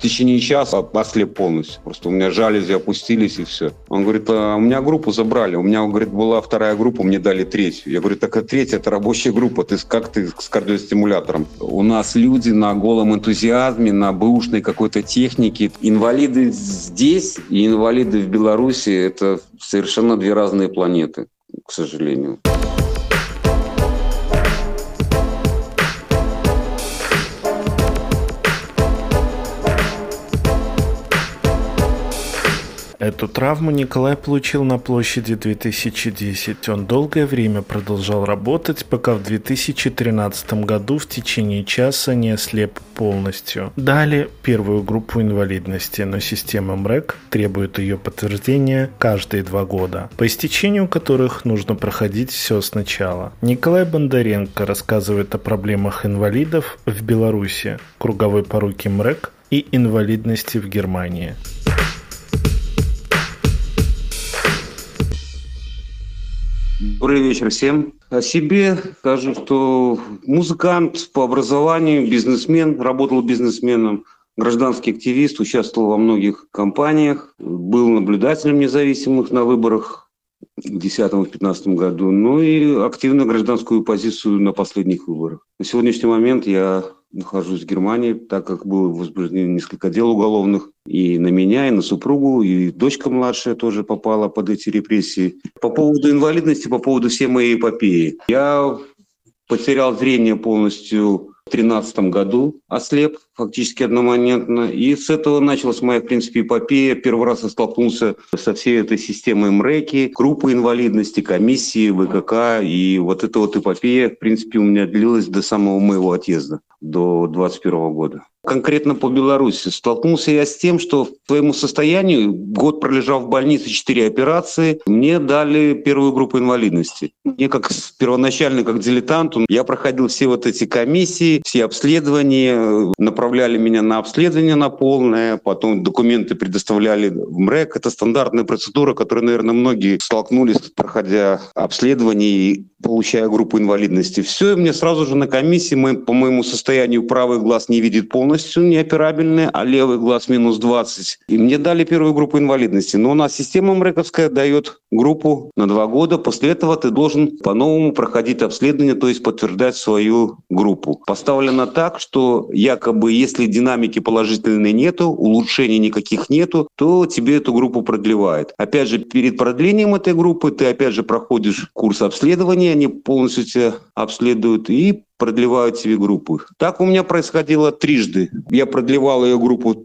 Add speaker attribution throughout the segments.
Speaker 1: течение часа ослеп полностью. Просто у меня жалюзи опустились и все. Он говорит, а у меня группу забрали. У меня, говорит, была вторая группа, мне дали третью. Я говорю, так а третья – это рабочая группа. Как ты с кардиостимулятором? У нас люди на голом энтузиазме, на бэушной какой-то технике. Инвалиды здесь и инвалиды в Беларуси – это совершенно две разные планеты, к сожалению.
Speaker 2: Эту травму Николай получил на площади 2010. Он долгое время продолжал работать, пока в 2013 году в течение часа не ослеп полностью. Дали первую группу инвалидности, но система МРЭК требует ее подтверждения каждые 2 года, по истечению которых нужно проходить все сначала. Николай Бондаренко рассказывает о проблемах инвалидов в Беларуси, круговой поруки МРЭК и инвалидности в Германии.
Speaker 1: Добрый вечер всем. О себе скажу, что музыкант по образованию, бизнесмен, работал бизнесменом, гражданский активист, участвовал во многих кампаниях, был наблюдателем независимых на выборах в 2010-2015 году, ну и активную гражданскую позицию на последних выборах. На сегодняшний момент я нахожусь в Германии, так как было возбуждено несколько дел уголовных и на меня, и на супругу, и дочка младшая тоже попала под эти репрессии. По поводу инвалидности, по поводу всей моей эпопеи. Я потерял зрение полностью в 2013 году, ослеп фактически одномоментно. И с этого началась моя, в принципе, эпопея. Первый раз я столкнулся со всей этой системой МРЭКи, группы инвалидности, комиссии, ВКК. И вот эта вот эпопея, в принципе, у меня длилась до самого моего отъезда, до 2021 года. Конкретно по Беларуси столкнулся я с тем, что в твоему состоянию, год пролежав в больнице, 4 операции, мне дали первую группу инвалидности. Мне как первоначально, как дилетанту, я проходил все вот эти комиссии, все обследования, направляли меня на обследование на полное, потом документы предоставляли в МРЭК. Это стандартная процедура, которой, наверное, многие столкнулись, проходя обследование и получая группу инвалидности. Все, и мне сразу же на комиссии, по моему состоянию, правый глаз не видит полностью, неоперабельный, а левый глаз минус 20. И мне дали первую группу инвалидности. Но у нас система МРЭКовская дает группу на 2 года. После этого ты должен по-новому проходить обследование, то есть подтверждать свою группу. Поставлено так, что якобы если динамики положительной нету, улучшений никаких нету, то тебе эту группу продлевают. Опять же, перед продлением этой группы ты опять же проходишь курс обследования, они полностью тебя обследуют и продлевают тебе группу. Так у меня происходило трижды. Я продлевал ее группу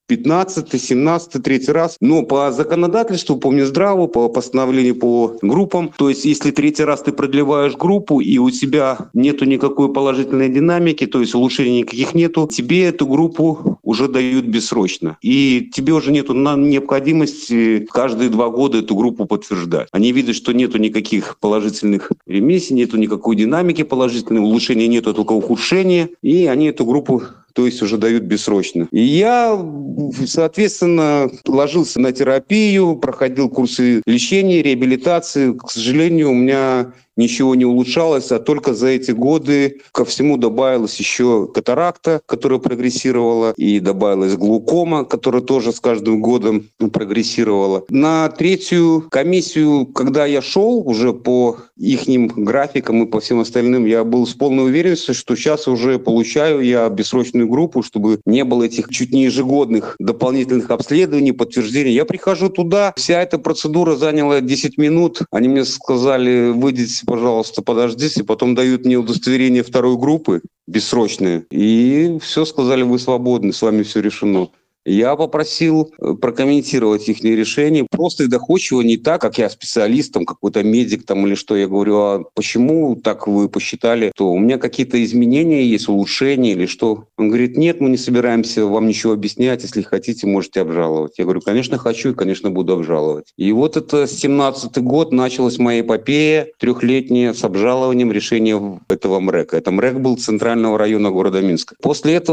Speaker 1: 15-й, 17-й, 3-й раз. Но по законодательству, по Минздраву, по постановлению по группам, то есть если 3-й раз ты продлеваешь группу и у тебя нету никакой положительной динамики, то есть улучшений никаких нету, тебе эту группу уже дают бессрочно. И тебе уже нету необходимости каждые 2 года эту группу подтверждать. Они видят, что нету никаких положительных ремиссий, нету никакой динамики положительной, улучшения нету, только ухудшения, и они эту группу то есть уже дают бессрочно. И я, соответственно, ложился на терапию, проходил курсы лечения, реабилитации. К сожалению, у меня ничего не улучшалось, а только за эти годы ко всему добавилась еще катаракта, которая прогрессировала, и добавилась глаукома, которая тоже с каждым годом прогрессировала. На 3-ю комиссию, когда я шел уже по ихним графикам и по всем остальным, я был с полной уверенностью, что сейчас уже получаю я бессрочную группу, чтобы не было этих чуть не ежегодных дополнительных обследований, подтверждений. Я прихожу туда, вся эта процедура заняла 10 минут. Они мне сказали, выйдите, пожалуйста, подождите. Потом дают мне удостоверение 2-й группы, бессрочное. И все, сказали, вы свободны, с вами все решено. Я попросил прокомментировать их решение просто и доходчиво, не так, как я специалист, там, какой-то медик там, или что. Я говорю, а почему так вы посчитали, что у меня какие-то изменения есть, улучшения или что? Он говорит, нет, мы не собираемся вам ничего объяснять, если хотите, можете обжаловать. Я говорю, конечно, хочу и, конечно, буду обжаловать. И вот это 17-й год началась моя эпопея 3-летняя с обжалованием решения этого МРЭКа. Это МРЭК был Центрального района города Минска. После этого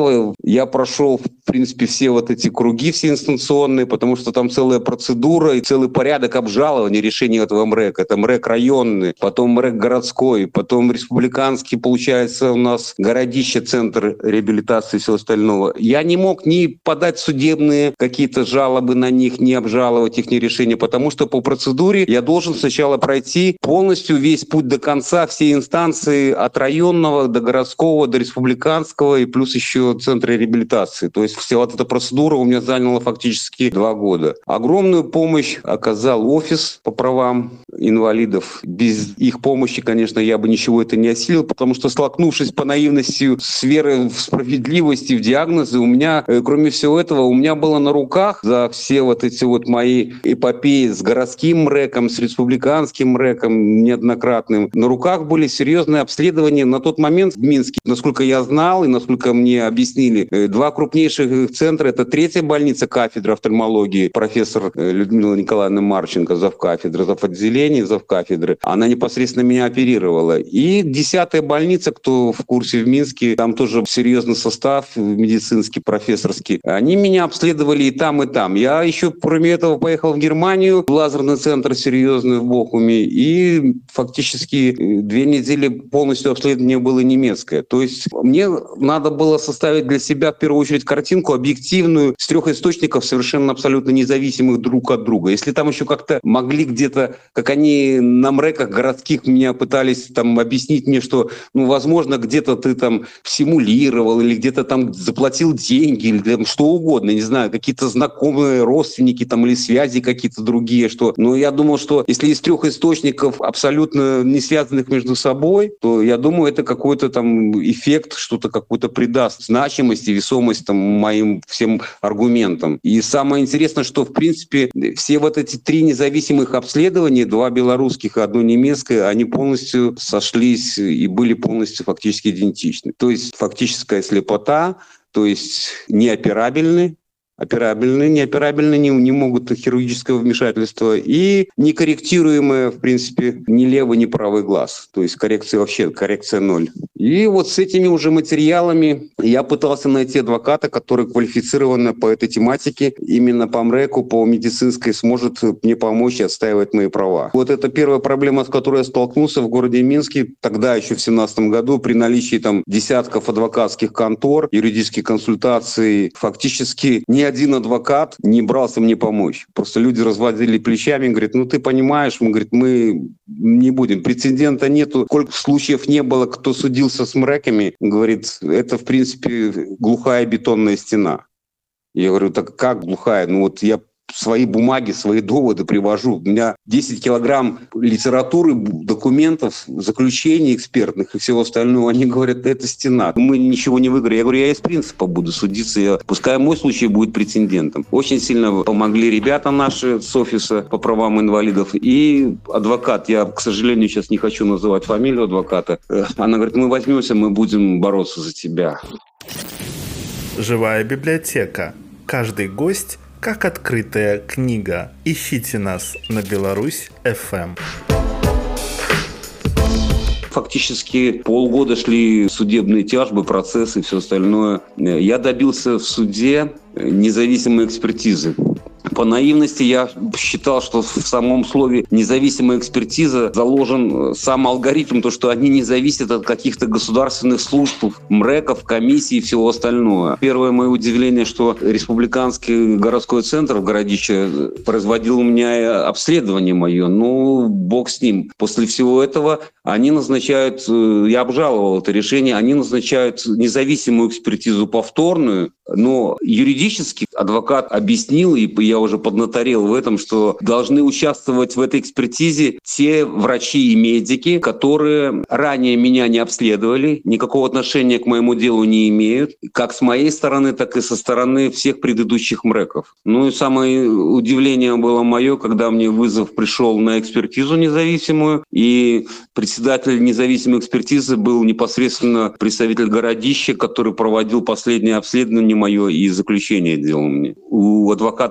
Speaker 1: Я прошел, в принципе, все вот эти круги, все инстанционные, потому что там целая процедура и целый порядок обжалования решений этого МРЭК. Это МРЭК районный, потом МРЭК городской, потом республиканский, получается, у нас городище, центр реабилитации и всего остального. Я не мог ни подать судебные какие-то жалобы на них, ни обжаловать их, ни решения, потому что по процедуре я должен сначала пройти полностью весь путь до конца, все инстанции от районного до городского, до республиканского и плюс еще центра реабилитации. То есть вся вот эта процедура у меня заняла фактически 2 года. Огромную помощь оказал офис по правам инвалидов. Без их помощи, конечно, я бы ничего это не осилил, потому что, столкнувшись по наивности с верой в справедливость и в диагнозы, у меня, кроме всего этого, у меня было на руках за все вот эти вот мои эпопеи с городским МРЭКом, с республиканским МРЭКом неоднократным, на руках были серьезные обследования. На тот момент в Минске, насколько я знал и насколько мне объяснили, 2 крупнейших центра — это 3-я больница, кафедра офтальмологии, профессор Людмила Николаевна Марченко, завкафедры, завотделение, завкафедры. Она непосредственно меня оперировала. И 10-я больница, кто в курсе, в Минске, там тоже серьезный состав медицинский, профессорский. Они меня обследовали и там, и там. Я еще, кроме этого, поехал в Германию, в лазерный центр серьезный в Бохуме, и фактически 2 недели полностью обследование было немецкое. То есть мне надо было составить для себя в первую очередь картинку объективную с 3 источников, совершенно абсолютно независимых друг от друга. Если там еще как-то могли где-то, как они на МРЭКах городских меня пытались там объяснить мне, что, ну, возможно, где-то ты там симулировал или где-то там заплатил деньги или там что угодно, не знаю, какие-то знакомые родственники там или связи какие-то другие, что... Но я думал, что если из 3 источников абсолютно не связанных между собой, то я думаю, это какой-то там эффект, что-то какой-то придаст значимость и весомость там моим всем аргументам. И самое интересное, что в принципе все вот эти 3 независимых обследования, 2 белорусских и 1 немецкое, они полностью сошлись и были полностью фактически идентичны. То есть фактическая слепота, то есть неоперабельны, неоперабельные не могут хирургического вмешательства и некорректируемое, в принципе, ни левый, ни правый глаз. То есть коррекция 0. И вот с этими уже материалами я пытался найти адвоката, который квалифицированно по этой тематике, именно по МРЭКу, по медицинской, сможет мне помочь и отстаивать мои права. Вот это первая проблема, с которой я столкнулся в городе Минске, тогда еще в 2017 году, при наличии там десятков адвокатских контор, юридических консультаций, фактически ни один адвокат не брался мне помочь. Просто люди разводили плечами, говорят, ну ты понимаешь, мы не будем, прецедента нету, сколько случаев не было, кто судился с МРЭКами, говорит, это в принципе глухая бетонная стена. Я говорю, так как глухая? Ну вот я свои бумаги, свои доводы привожу. У меня 10 килограмм литературы, документов, заключений экспертных и всего остального. Они говорят, это стена. Мы ничего не выиграем. Я говорю, я из принципа буду судиться. Пускай мой случай будет прецедентом. Очень сильно помогли ребята наши с офиса по правам инвалидов. И адвокат, я, к сожалению, сейчас не хочу называть фамилию адвоката. Она говорит, мы возьмемся, мы будем бороться за тебя.
Speaker 2: Живая библиотека. Каждый гость как открытая книга. Ищите нас на Беларусь-ФМ.
Speaker 1: Фактически полгода шли судебные тяжбы, процессы и все остальное. Я добился в суде независимой экспертизы. По наивности я считал, что в самом слове «независимая экспертиза» заложен сам алгоритм, то, что они не зависят от каких-то государственных служб, МРЭКов, комиссий и всего остального. Первое мое удивление, что республиканский городской центр в городище производил у меня обследование мое. Ну, бог с ним. После всего этого они назначают, я обжаловал это решение, они назначают независимую экспертизу повторную, но юридически адвокат объяснил, и я уже поднаторел в этом, что должны участвовать в этой экспертизе те врачи и медики, которые ранее меня не обследовали, никакого отношения к моему делу не имеют, как с моей стороны, так и со стороны всех предыдущих МРЭКов. Ну и самое удивление было мое, когда мне вызов пришел на экспертизу независимую, и председатель независимой экспертизы был непосредственно представитель городища, который проводил последнее обследование мое и заключение делал мне. У адвоката, конечно,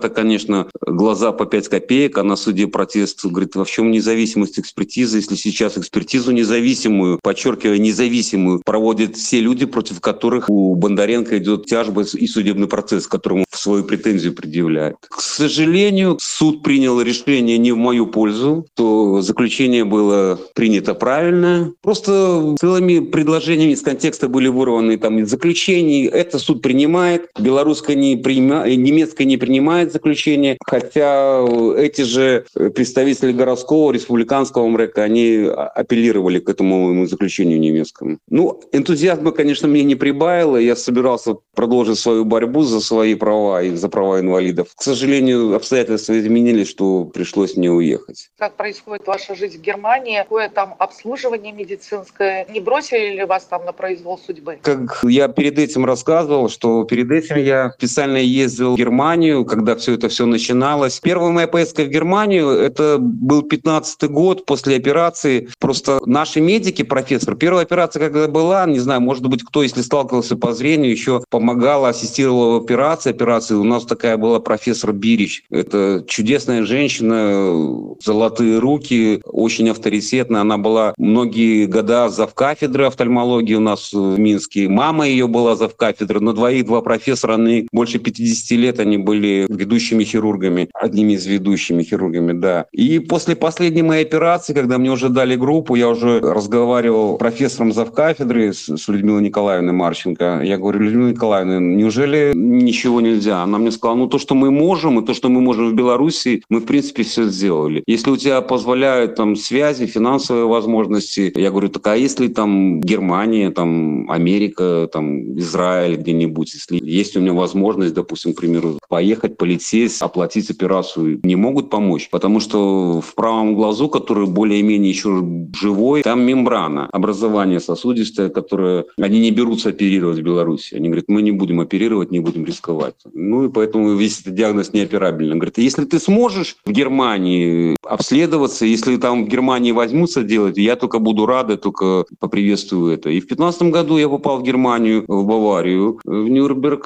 Speaker 1: конечно, глаза по 5 копеек, а на суде протест. Говорит, во чем независимость экспертизы, если сейчас экспертизу независимую, подчеркиваю, независимую, проводят все люди, против которых у Бондаренко идет тяжба и судебный процесс, которому свою претензию предъявляет. К сожалению, суд принял решение не в мою пользу, то заключение было принято правильно. Просто целыми предложениями из контекста были вырваны там из заключений. Это суд принимает, белорусское немецкое не принимает заключение, хотя эти же представители городского, республиканского МРЭКа, они апеллировали к этому заключению немецкому. Ну, энтузиазма, конечно, мне не прибавило. Я собирался продолжить свою борьбу за свои права и за права инвалидов. К сожалению, обстоятельства изменились, что пришлось мне уехать.
Speaker 3: Как происходит ваша жизнь в Германии? Какое там обслуживание медицинское? Не бросили ли вас там на произвол судьбы?
Speaker 1: Как я перед этим рассказывал, что перед этим я специально ездил в Германию, когда все начиналось. Первая моя поездка в Германию, это был 15-й год после операции. Просто наши медики, профессор, первая операция, когда была, не знаю, может быть, кто, если сталкивался по зрению, еще помогала, ассистировала в операции. У нас такая была профессор Бирич. Это чудесная женщина, золотые руки, очень авторитетная. Она была многие года завкафедры офтальмологии у нас в Минске. Мама ее была завкафедры. На двоих два профессора, они больше 50 лет, они были ведущими хирургами, одними из ведущими хирургами, да. И после последней моей операции, когда мне уже дали группу, я уже разговаривал с профессором завкафедры, с Людмилой Николаевной Марченко. Я говорю, Людмила Николаевна, неужели ничего нельзя? Она мне сказала, ну то, что мы можем, и то, что мы можем в Беларуси, мы в принципе все сделали. Если у тебя позволяют там связи, финансовые возможности, я говорю, так а если там Германия, там Америка, там Израиль где-нибудь, если есть у меня возможность, допустим, к примеру, поехать, полететь, оплатить операцию, не могут помочь, потому что в правом глазу, который более-менее еще живой, там мембрана, образование сосудистое, которое они не берутся оперировать в Беларуси. Они говорят, мы не будем оперировать, не будем рисковать. Ну и поэтому весь этот диагноз неоперабельный. Говорят, если ты сможешь в Германии обследоваться, если там в Германии возьмутся делать, я только буду рад, я только поприветствую это. И в 2015 году я попал в Германию, в Баварию, в Нюрнберг,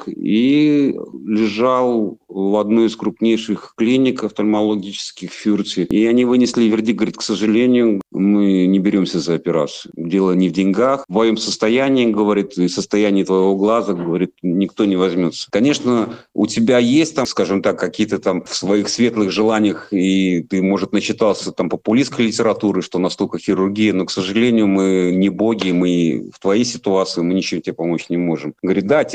Speaker 1: и лежал в одной из крупнейших клиник офтальмологических в Фюрте. И они вынесли вердикт, говорит, к сожалению, мы не беремся за операцию. Дело не в деньгах, в твоем состоянии, говорит, и состоянии твоего глаза, говорит, никто не возьмется. Конечно, у тебя есть там, скажем так, какие-то там в своих светлых желаниях, и ты, может, начитался там популистской литературы, что настолько хирургия, но, к сожалению, мы не боги, мы в твоей ситуации, мы ничем тебе помочь не можем. Говорит, да,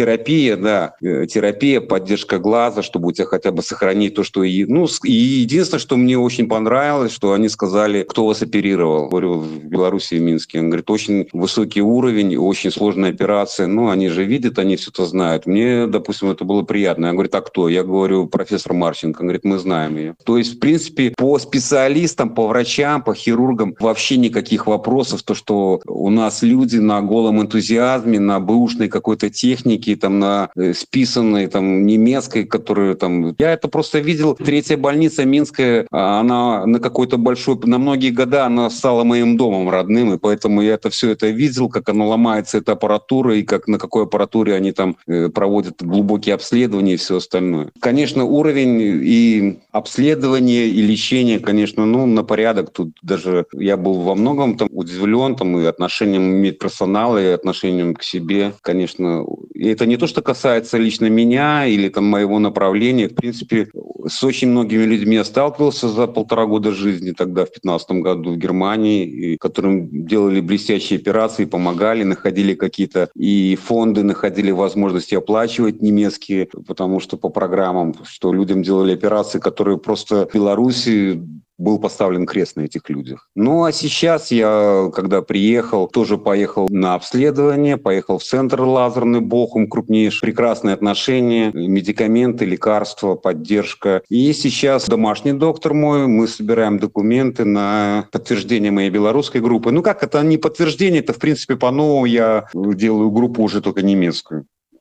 Speaker 1: терапия, поддержка глаза, чтобы у тебя хотя бы сохранить то, что... Ну, и единственное, что мне очень понравилось, что они сказали, кто вас оперировал. Говорю, в Беларуси, в Минске. Он говорит, очень высокий уровень, очень сложная операция. Ну, они же видят, они все это знают. Мне, допустим, это было приятно. Я говорю, а кто? Я говорю, профессор Марченко. Он говорит, мы знаем ее. То есть, в принципе, по специалистам, по врачам, по хирургам вообще никаких вопросов. То, что у нас люди на голом энтузиазме, на бэушной какой-то технике, там, на списанной там, немецкой, которую там... Я это просто видел. Третья больница Минская, она на какой-то большой... На многие года она стала моим домом родным, и поэтому я все это видел, как она ломается, эта аппаратура, и как на какой аппаратуре они там проводят глубокие обследования и все остальное. Конечно, уровень и обследования, и лечения, конечно, на порядок. Тут даже я был во многом там удивлен там, и отношением медперсонала, и отношением к себе, конечно. И это не то, что касается лично меня или там моего направления. В принципе, с очень многими людьми я сталкивался за 1,5 года жизни тогда, в 2015 году в Германии, и которым делали блестящие операции, помогали, находили какие-то и фонды, находили возможности оплачивать немецкие, потому что по программам, что людям делали операции, которые просто в Беларуси был поставлен крест на этих людях. Ну, а сейчас я, когда приехал, тоже поехал на обследование, поехал в центр лазерный Бохум, крупнейший, прекрасные отношения, медикаменты, лекарства, поддержка. И сейчас домашний доктор мой, мы собираем документы на подтверждение моей белорусской группы. Ну, как это не подтверждение, это, в принципе, по-новому я делаю группу уже только немецкую.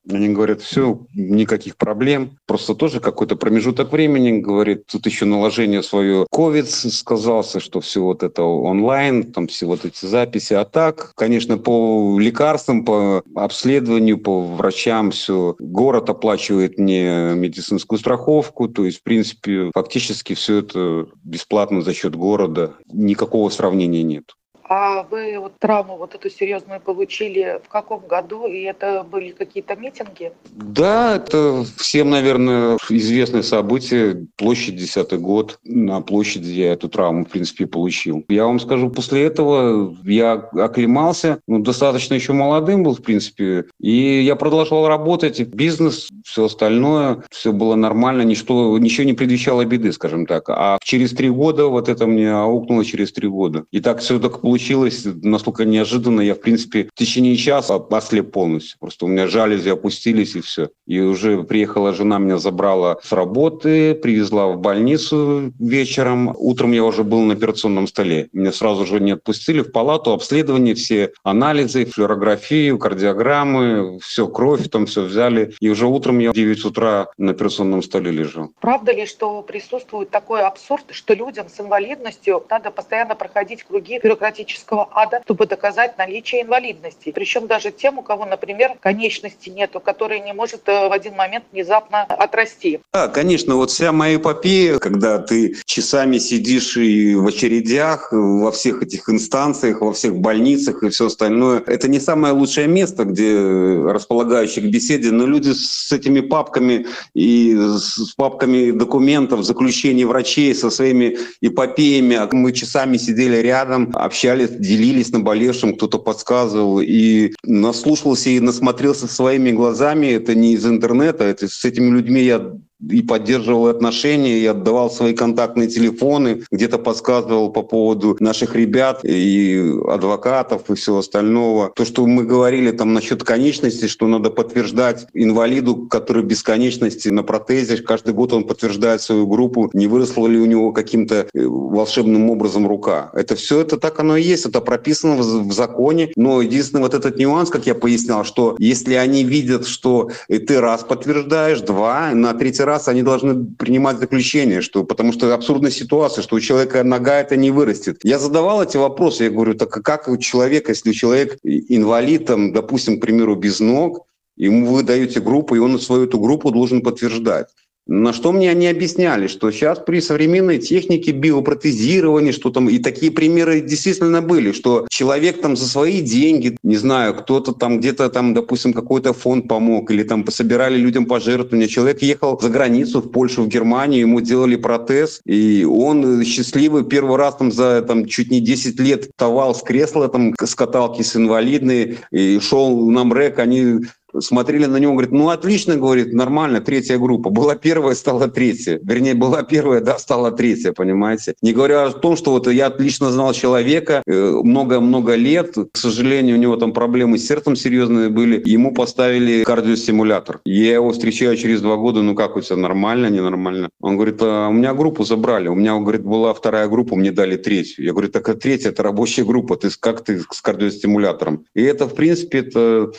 Speaker 1: Они говорят, все, никаких проблем. Просто тоже какой-то промежуток времени, говорит, тут еще наложение свое ковид сказался, что все вот это онлайн, там все вот эти записи. А так, конечно, по лекарствам, по обследованию, по врачам все. Город оплачивает мне медицинскую страховку, то есть, в принципе, фактически все это бесплатно за счет города. Никакого сравнения нет.
Speaker 3: А вы вот травму вот эту серьезную получили в каком году? И это были какие-то митинги?
Speaker 1: Да, это всем, наверное, известное событие. Площадь, 10-й год. На площади я эту травму, в принципе, получил. Я вам скажу, после этого я оклемался, достаточно еще молодым был, в принципе. И я продолжал работать, бизнес, все остальное, все было нормально, ничего не предвещало беды, скажем так. А через 3 года вот это мне аукнуло через 3 года. И так все так получилось настолько неожиданно. Я, в принципе, в течение часа ослеп полностью. Просто у меня жалюзи опустились, и все. И уже приехала жена, меня забрала с работы, привезла в больницу вечером. Утром я уже был на операционном столе. Меня сразу же не отпустили в палату, обследование, все анализы, флюорографию, кардиограммы, все, кровь, там все взяли. И уже утром я в 9 утра на операционном столе лежал.
Speaker 3: Правда ли, что присутствует такой абсурд, что людям с инвалидностью надо постоянно проходить круги бюрократического ада, чтобы доказать наличие инвалидности? Причем даже тем, у кого, например, конечности нету, который не может в один момент внезапно отрасти.
Speaker 1: Да, конечно, вот вся моя эпопея, когда ты часами сидишь и в очередях, во всех этих инстанциях, во всех больницах и все остальное, это не самое лучшее место, где располагающие к беседе, но люди с этими папками и с папками документов, заключений врачей, со своими эпопеями, мы часами сидели рядом, общались, делились наболевшим, кто-то подсказывал, и наслушался и насмотрелся своими глазами. Это не из интернета, это с этими людьми я и поддерживал отношения, и отдавал свои контактные телефоны, где-то подсказывал по поводу наших ребят и адвокатов и всего остального. То, что мы говорили там насчет конечности, что надо подтверждать инвалиду, который без конечности на протезе, каждый год он подтверждает свою группу, не выросла ли у него каким-то волшебным образом рука. Это все, это так оно и есть, это прописано в законе. Но единственный вот этот нюанс, как я пояснял, что если они видят, что ты раз подтверждаешь, 2, на 3-й раз они должны принимать заключение, что, потому что абсурдная ситуация, что у человека нога это не вырастет. Я задавал эти вопросы, я говорю, так как у человека, если человек инвалид, там, допустим, к примеру, без ног, ему вы даете группу, и он свою эту группу должен подтверждать. На что мне они объясняли, что сейчас при современной технике биопротезирования, что там, и такие примеры действительно были, что человек там за свои деньги, не знаю, кто-то там где-то там, допустим, какой-то фонд помог, или там пособирали людям пожертвования. Человек ехал за границу, в Польшу, в Германию, ему делали протез, и он счастливый первый раз там за там, чуть не 10 лет вставал с кресла, там, с каталки с инвалидной, и шел на МРЭК, они смотрели на него, говорит, ну отлично, говорит, нормально, 3-я группа. Была 1-я, стала 3-я. Вернее, была 1-я, да, стала 3-я, понимаете. Не говоря о том, что вот я отлично знал человека много-много лет. К сожалению, у него там проблемы с сердцем серьезные были. Ему поставили кардиостимулятор. Я его встречаю через 2 года, ну как у тебя, нормально, ненормально? Он говорит, а у меня группу забрали. У меня, говорит, была 2-я группа, мне дали 3-ю. Я говорю, так а 3-я это рабочая группа, как ты с кардиостимулятором? И это, в принципе, это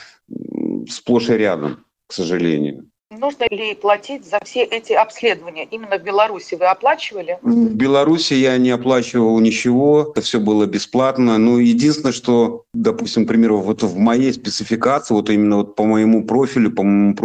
Speaker 1: сплошь и рядом, к сожалению.
Speaker 3: Нужно ли платить за все эти обследования? Именно в Беларуси вы оплачивали?
Speaker 1: В Беларуси я не оплачивал ничего, это все было бесплатно. Ну, единственное, что, допустим, к примеру, вот в моей спецификации, вот именно вот по моему профилю,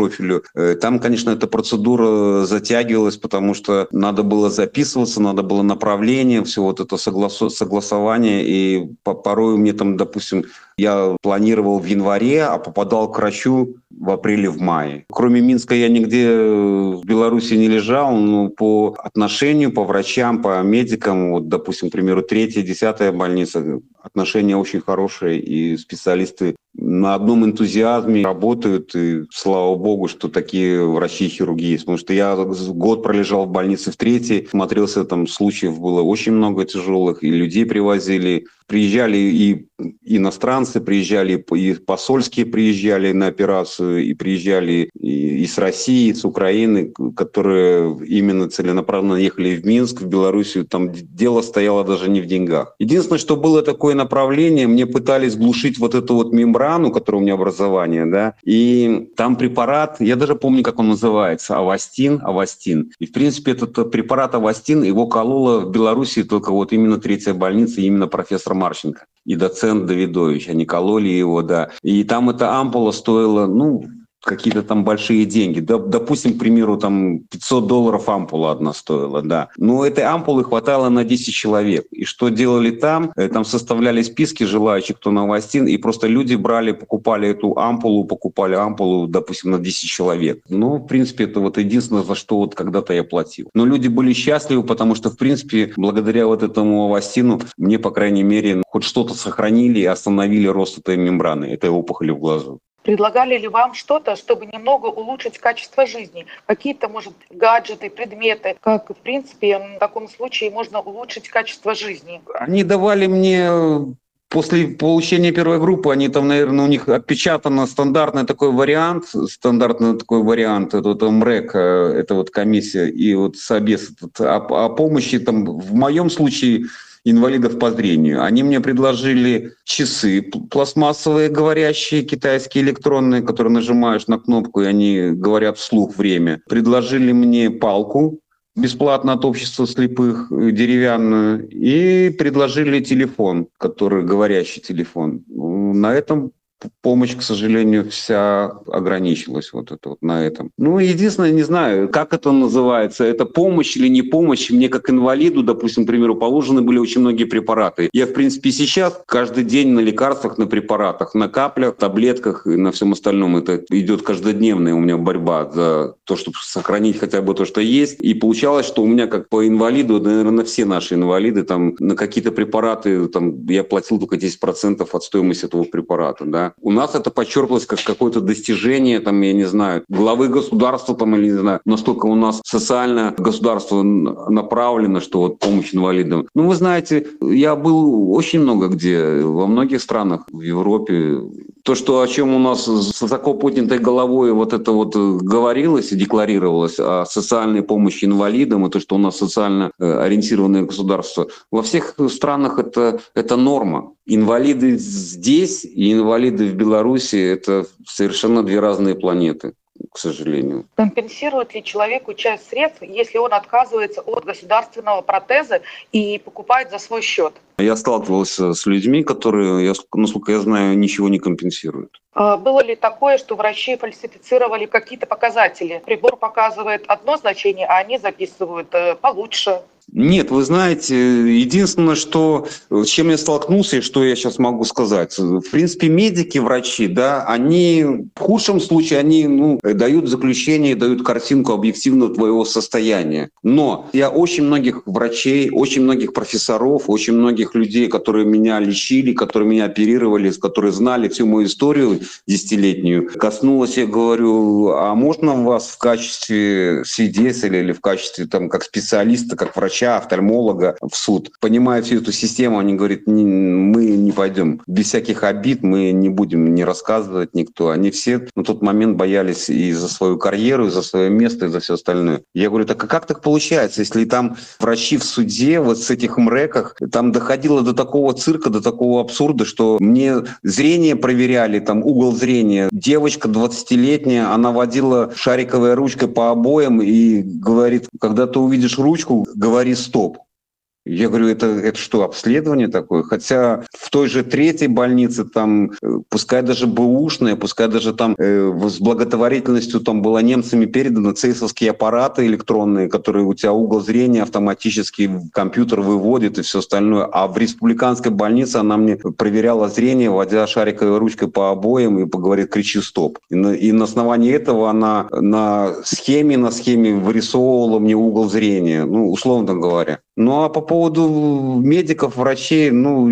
Speaker 1: там, конечно, эта процедура затягивалась, потому что надо было записываться, надо было направление, все вот это согласование, и порой мне там, допустим, я планировал в январе, а попадал к врачу в апреле, в мае. Кроме Минска я нигде в Беларуси не лежал, но по отношению, по врачам, по медикам, вот, допустим, к примеру, 3-я, 10-я больница, отношения очень хорошие, и специалисты на одном энтузиазме работают, и слава богу, что такие врачи и хирурги есть. Потому что я год пролежал в больнице в 3-й, смотрелся, там случаев было очень много тяжелых, и людей привозили. Приезжали и иностранцы, приезжали и посольские приезжали на операцию, и приезжали и с России, и с Украины, которые именно целенаправленно ехали в Минск, в Белоруссию. Там дело стояло даже не в деньгах. Единственное, что было такое направление, мне пытались глушить вот эту вот мембрану, ветерану, у которого у меня образование, да, и там препарат, я даже помню, как он называется, Авастин. И, в принципе, этот препарат Авастин, его колола в Беларуси только вот именно 3-я больница, именно профессор Марченко и доцент Давидович. Они кололи его, да. И там эта ампула стоила, какие-то там большие деньги. Допустим, к примеру, там $500 ампула одна стоила, да. Но этой ампулы хватало на 10 человек. И что делали там? Там составляли списки желающих, кто на Авастин, и просто люди покупали ампулу, допустим, на 10 человек. В принципе, это вот единственное, за что вот когда-то я платил. Но люди были счастливы, потому что, в принципе, благодаря вот этому Авастину мне, по крайней мере, хоть что-то сохранили и остановили рост этой мембраны, этой опухоли в глазу.
Speaker 3: Предлагали ли вам что-то, чтобы немного улучшить качество жизни? Какие-то, может, гаджеты, предметы? Как, в принципе, в таком случае можно улучшить качество жизни?
Speaker 1: Они давали мне... После получения первой группы, они там, наверное, у них отпечатано стандартный такой вариант, это МРЭК, это вот комиссия, и вот собес о помощи, там, в моем случае, инвалидов по зрению. Они мне предложили часы пластмассовые, говорящие, китайские, электронные, которые нажимаешь на кнопку, и они говорят вслух время. Предложили мне палку бесплатно от общества слепых, деревянную, и предложили телефон, который говорящий телефон. На этом помощь, к сожалению, вся ограничилась на этом. Единственное, не знаю, как это называется, это помощь или не помощь. Мне как инвалиду, допустим, к примеру, положены были очень многие препараты. Я, в принципе, сейчас каждый день на лекарствах, на препаратах, на каплях, таблетках и на всем остальном. Это идет каждодневная у меня борьба за то, чтобы сохранить хотя бы то, что есть. И получалось, что у меня как по инвалиду, наверное, все наши инвалиды, там, на какие-то препараты там, я платил только 10% от стоимости этого препарата, да. У нас это подчеркивалось как какое-то достижение, там, я не знаю, главы государства, там, или не знаю, настолько у нас социальное государство направлено, что вот помощь инвалидам. Вы знаете, я был очень много где, во многих странах, в Европе. То, о чем у нас с высоко поднятой головой вот это вот говорилось и декларировалось о социальной помощи инвалидам, и то, что у нас социально ориентированное государство, во всех странах это норма. Инвалиды здесь и инвалиды в Беларуси – это совершенно две разные планеты, к сожалению.
Speaker 3: Компенсирует ли человеку часть средств, если он отказывается от государственного протеза и покупает за свой счет?
Speaker 1: Я сталкивался с людьми, которые, насколько я знаю, ничего не компенсируют.
Speaker 3: Было ли такое, что врачи фальсифицировали какие-то показатели? Прибор показывает одно значение, а они записывают получше.
Speaker 1: Нет, вы знаете, единственное, с чем я столкнулся и что я сейчас могу сказать. В принципе, медики, врачи, да, они в худшем случае, они дают заключение, дают картинку объективно твоего состояния. Но я очень многих врачей, очень многих профессоров, очень многих людей, которые меня лечили, которые меня оперировали, которые знали всю мою историю десятилетнюю, коснулось, я говорю, а можно вас в качестве свидетеля или в качестве как специалиста, как врача, офтальмолога в суд. Понимая всю эту систему, они говорят, мы не пойдем. Без всяких обид мы не будем не рассказывать никто. Они все на тот момент боялись и за свою карьеру, и за свое место, и за все остальное. Я говорю, так а как так получается, если там врачи в суде, вот с этих МРЭКах, там доходило до такого цирка, до такого абсурда, что мне зрение проверяли, там угол зрения. Девочка 20-летняя, она водила шариковой ручкой по обоям и говорит, когда ты увидишь ручку, говори стоп. Я говорю, это что, обследование такое? Хотя в той же 3-й больнице, там, пускай даже бэушная, пускай даже там с благотворительностью там было немцами передано цейсовские аппараты электронные, которые у тебя угол зрения автоматически компьютер выводит и все остальное. А в республиканской больнице она мне проверяла зрение, водя шариковой ручкой по обоям и говорит, кричи стоп. И на основании этого она на схеме вырисовывала мне угол зрения, условно говоря. А по поводу медиков, врачей,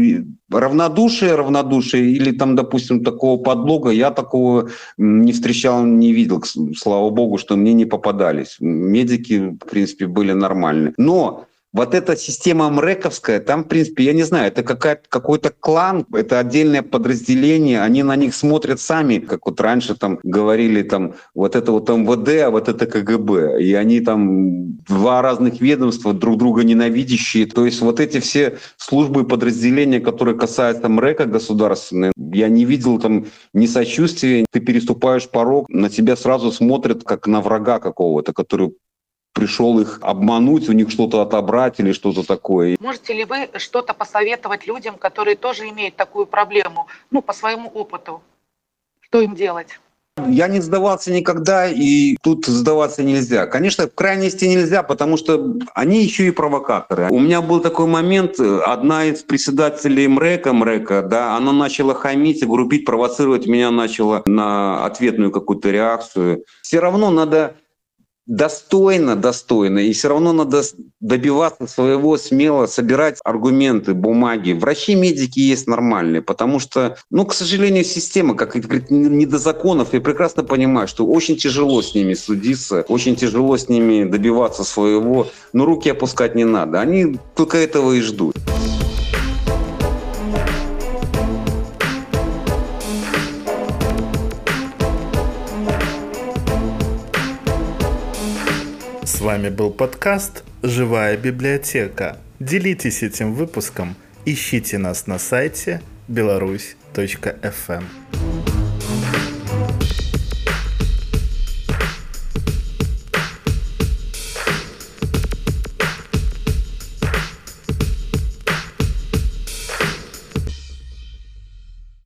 Speaker 1: равнодушие или там, допустим, такого подлога, я такого не встречал, не видел, слава богу, что мне не попадались. Медики, в принципе, были нормальны. Но Вот эта система МРЭКовская, там, в принципе, я не знаю, это какой-то клан, это отдельное подразделение, они на них смотрят сами, как вот раньше там говорили, там, вот это вот МВД, а вот это КГБ. И они там два разных ведомства, друг друга ненавидящие. То есть вот эти все службы и подразделения, которые касаются МРЭКа государственной, я не видел там ни сочувствия, ты переступаешь порог, на тебя сразу смотрят как на врага какого-то, который пришел их обмануть, у них что-то отобрать или что-то такое.
Speaker 3: Можете ли вы что-то посоветовать людям, которые тоже имеют такую проблему, по своему опыту? Что им делать?
Speaker 1: Я не сдавался никогда, и тут сдаваться нельзя. Конечно, в крайности нельзя, потому что они еще и провокаторы. У меня был такой момент, одна из председателей МРЭКа, да, она начала хамить, грубить, провоцировать, меня начала на ответную какую-то реакцию. Все равно надо достойно, и все равно надо добиваться своего смело, собирать аргументы, бумаги. Врачи, медики есть нормальные, потому что, к сожалению, система, как говорит, не до законов. Я прекрасно понимаю, что очень тяжело с ними судиться, очень тяжело с ними добиваться своего, но руки опускать не надо. Они только этого и ждут.
Speaker 2: С вами был подкаст «Живая библиотека». Делитесь этим выпуском, ищите нас на сайте belaruсь.fm.